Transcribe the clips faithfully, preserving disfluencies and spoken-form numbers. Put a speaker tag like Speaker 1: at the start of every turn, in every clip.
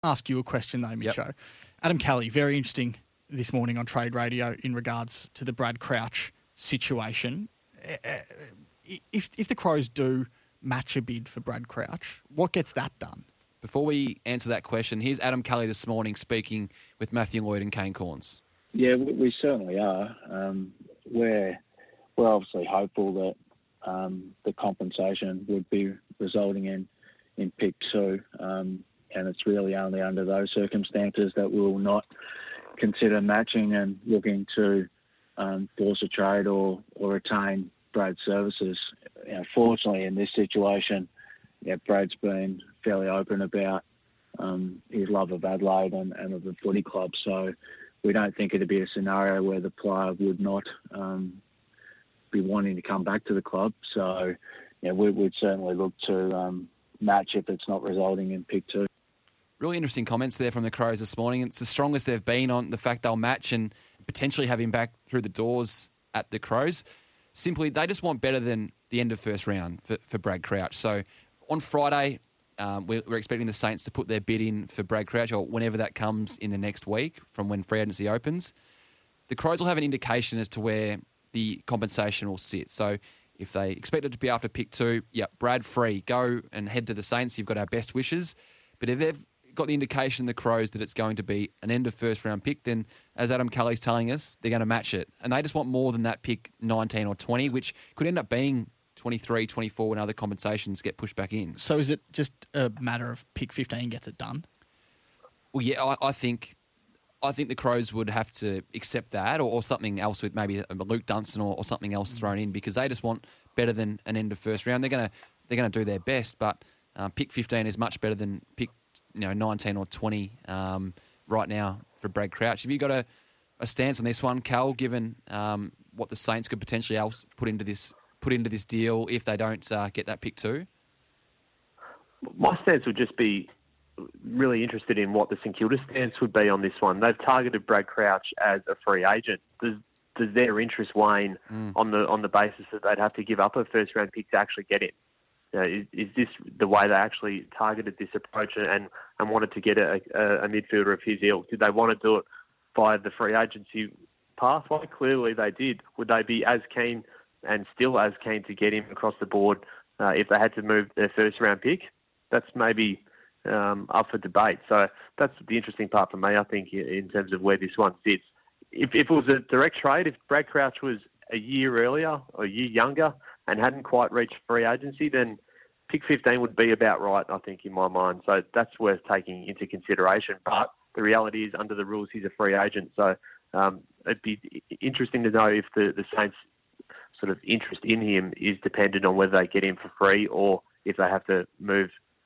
Speaker 1: Ask you a question though, Mitcho.
Speaker 2: Yep.
Speaker 1: Adam Kelly, very interesting this morning on Trade Radio in regards to the Brad Crouch situation. If if the Crows do match a bid for Brad Crouch, what gets that done?
Speaker 2: Before we answer that question, here's Adam Kelly this morning speaking with Matthew Lloyd and Kane Corns.
Speaker 3: Yeah, we, we certainly are. Um, we're we're obviously hopeful that um, the compensation would be resulting in in pick two. Um, And it's really only under those circumstances that we will not consider matching and looking to um, force a trade or, or retain Brad's services. You know, fortunately, in this situation, yeah, Brad's been fairly open about um, his love of Adelaide and, and of the footy club. So we don't think it'd be a scenario where the player would not um, be wanting to come back to the club. So yeah, we would certainly look to um, match if it's not resulting in pick two.
Speaker 2: Really interesting comments there from the Crows this morning. It's the strongest they've been on the fact they'll match and potentially have him back through the doors at the Crows. Simply, they just want better than the end of first round for, for Brad Crouch. So on Friday, um, we're, we're expecting the Saints to put their bid in for Brad Crouch, or whenever that comes in the next week from when free agency opens. The Crows will have an indication as to where the compensation will sit. So if they expect it to be after pick two, yeah, Brad free, go and head to the Saints. You've got our best wishes. But if they've got the indication, the Crows, that it's going to be an end of first round pick, then as Adam Kelly's telling us, they're going to match it. And they just want more than that pick nineteen or twenty, which could end up being twenty-three, twenty-four when other compensations get pushed back in.
Speaker 1: So is it just a matter of pick fifteen gets it done?
Speaker 2: Well, yeah, I, I think I think the Crows would have to accept that, or, or something else with maybe a Luke Dunstan or, or something else thrown in, because they just want better than an end of first round. They're going to they're going to do their best, but uh, pick fifteen is much better than pick you know nineteen or twenty um, right now for Brad Crouch. Have you got a, a stance on this one, Cal? Given um, what the Saints could potentially else put into this put into this deal if they don't uh, get that pick two?
Speaker 4: My stance would just be really interested in what the St Kilda stance would be on this one. They've targeted Brad Crouch as a free agent. Does does their interest wane mm. on the on the basis that they'd have to give up a first round pick to actually get him? You know, is, is this the way they actually targeted this approach and, and wanted to get a, a, a midfielder of his ilk? Did they want to do it via the free agency pathway? Clearly they did. Would they be as keen and still as keen to get him across the board uh, if they had to move their first round pick? That's maybe um, up for debate. So that's the interesting part for me, I think, in terms of where this one sits. If, if it was a direct trade, if Brad Crouch was a year earlier or a year younger and hadn't quite reached free agency, then pick fifteen would be about right, I think, in my mind. So that's worth taking into consideration. But the reality is, under the rules, he's a free agent. So um, it'd be interesting to know if the, the Saints' sort of interest in him is dependent on whether they get him for free or if they have to move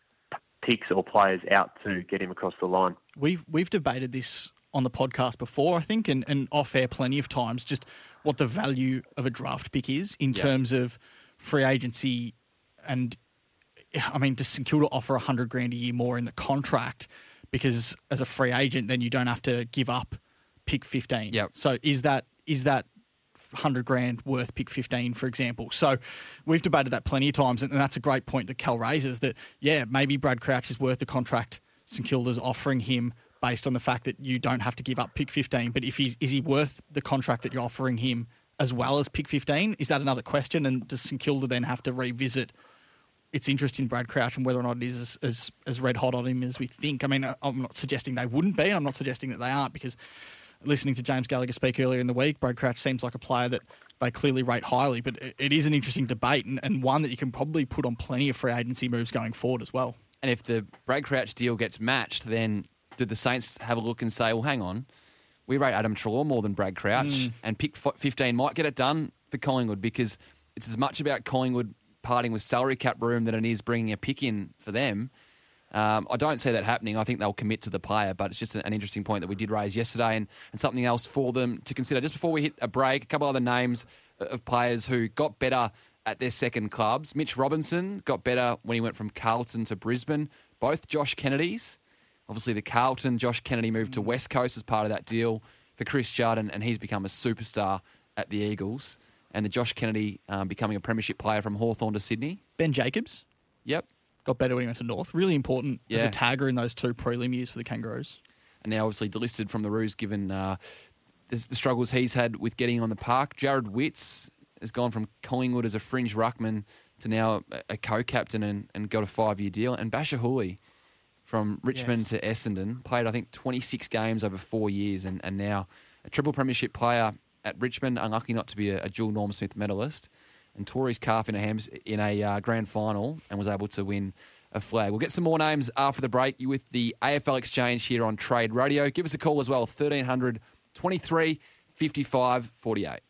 Speaker 4: picks or players out to get him across the line.
Speaker 1: We've we've debated this on the podcast before, I think, and, and off air plenty of times, just what the value of a draft pick is in yeah. terms of free agency. And I mean, does St Kilda offer a hundred grand a year more in the contract because as a free agent, then you don't have to give up pick fifteen.
Speaker 2: Yep.
Speaker 1: So is that is that hundred grand worth pick fifteen, for example? So we've debated that plenty of times, and that's a great point that Cal raises, that, yeah, maybe Brad Crouch is worth the contract St Kilda's offering him based on the fact that you don't have to give up pick fifteen. But if he's, is he worth the contract that you're offering him as well as pick fifteen? Is that another question? And does St Kilda then have to revisit its interest in Brad Crouch and whether or not it is as, as, as red hot on him as we think? I mean, I'm not suggesting they wouldn't be, and I'm not suggesting that they aren't, because listening to James Gallagher speak earlier in the week, Brad Crouch seems like a player that they clearly rate highly, but it, it is an interesting debate, and, and one that you can probably put on plenty of free agency moves going forward as well.
Speaker 2: And if the Brad Crouch deal gets matched, then do the Saints have a look and say, well, hang on, we rate Adam Treloar more than Brad Crouch, mm. and pick fifteen might get it done for Collingwood, because it's as much about Collingwood parting with salary cap room than it is bringing a pick in for them. Um, I don't see that happening. I think they'll commit to the player, but it's just an interesting point that we did raise yesterday, and, and something else for them to consider. Just before we hit a break, a couple other names of players who got better at their second clubs. Mitch Robinson got better when he went from Carlton to Brisbane. Both Josh Kennedys. Obviously the Carlton, Josh Kennedy moved to West Coast as part of that deal for Chris Judd, and, and he's become a superstar at the Eagles. And the Josh Kennedy um, becoming a premiership player from Hawthorn to Sydney.
Speaker 1: Ben Jacobs?
Speaker 2: Yep.
Speaker 1: got better when he went to North. Really important as
Speaker 2: Yeah.
Speaker 1: a tagger in those two prelim years for the Kangaroos.
Speaker 2: And now obviously delisted from the Roos given uh, the, the struggles he's had with getting on the park. Jared Witts has gone from Collingwood as a fringe ruckman to now a, a co-captain and, and got a five-year deal. And Basher Hooley from Richmond
Speaker 1: Yes.
Speaker 2: to Essendon played, I think, twenty-six games over four years and, and now a triple premiership player at Richmond, unlucky not to be a, a dual Norm Smith medalist, and tore his calf in a, hams, in a uh, grand final and was able to win a flag. We'll get some more names after the break. You with the A F L Exchange here on Trade Radio. Give us a call as well, thirteen hundred, twenty-three, fifty-five, forty-eight.